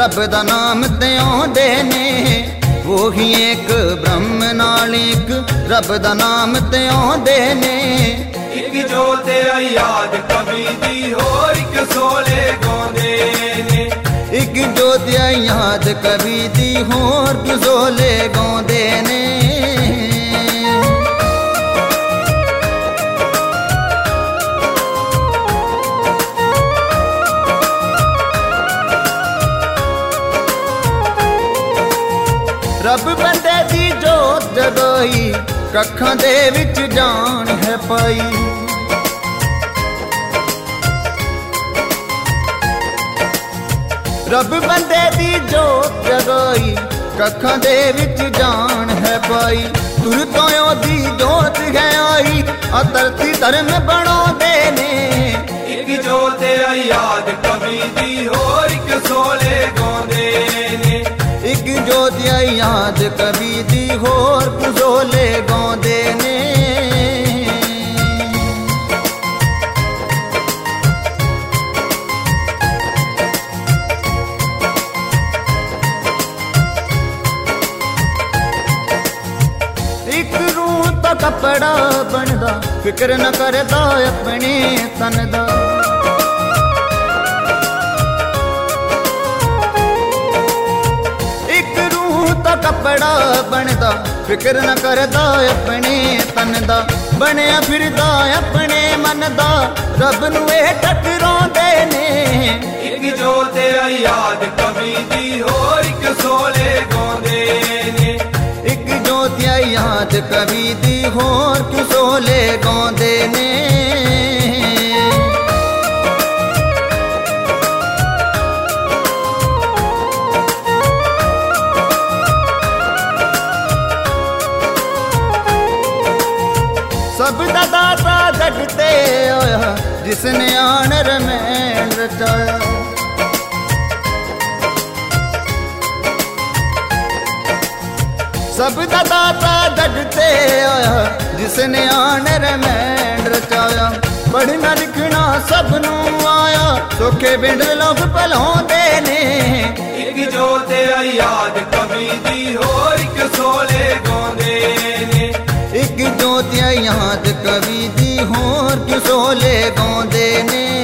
रब दा नाम ते आउंदे ने। वो ही एक ब्रह्म नाल एक रब दा नाम ते आउंदे ने। एक जो तेरा याद कभी दी होर एक सोले गाउंदे ने। एक जो तेरा याद कभी दी होर सोले गाउंदे ने। रब बंदे दी जोत जगाई कखां दे विच जान है पाई। रब बंदे दी जोत जगाई कखां दे विच जान है पाई। तुर तो दी जोत है आई धरती धर्म बनाउंदे ने। एक जो तेरा याद कभी दी होर एक सोले गाउंदे ने। एक जो तेरा याद कभी दी होर कुसोले गाउंदे ने। एक रूह दा कपड़ा बनदा फिक्र न करदा अपने तन दा। एक रूह दा कपड़ा बनदा फिक्र न करदा अपने तन दा। बनया फिरदा अपने मन दा रब नू एह टकराउंदे ने। एक जो तेरा याद कभी दी होर एक सोले गाउंदे ने। एक जो तेरा याद कभी दी होर कुसोले गाउंदे ने। सब दा दाता जगते होया जिसने आनर में रचाया। सब दा दाता जगते होया जिसने आनर में रचाया। पढ़ना लिखना सब नू आया सोखे बिंड लोग भलाउंदे ने। एक जो तेरा याद कभी दी होर एक सोले गाउंदे ने। एक जो तेरा याद कभी दी होर कुसोले गाउंदे ने।